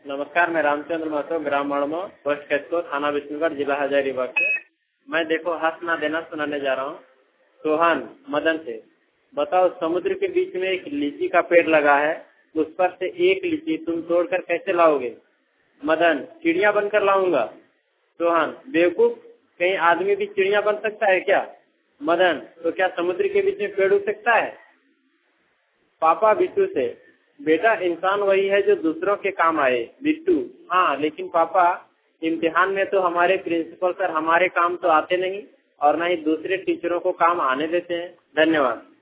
नमस्कार, मैं रामचंद्र महतो, ग्राम मड़मो, पोस्ट कैसको, थाना विष्णुगढ़, जिला हजारीबाग से। मैं देखो हंस ना देना सुनाने जा रहा हूँ। सोहन मदन से, बताओ समुद्र के बीच में एक लीची का पेड़ लगा है, उस पर से एक लीची तुम तोड़कर कैसे लाओगे? मदन, चिड़िया बनकर लाऊंगा। सोहन, बेवकूफ, कहीं आदमी भी चिड़िया बन सकता है क्या? मदन, तो क्या समुद्र के बीच में पेड़ उग सकता है? पापा बिट्टू से, बेटा इंसान वही है जो दूसरों के काम आए। बिट्टू, हाँ लेकिन पापा इम्तिहान में तो हमारे प्रिंसिपल सर हमारे काम तो आते नहीं और न ही दूसरे टीचरों को काम आने देते हैं। धन्यवाद।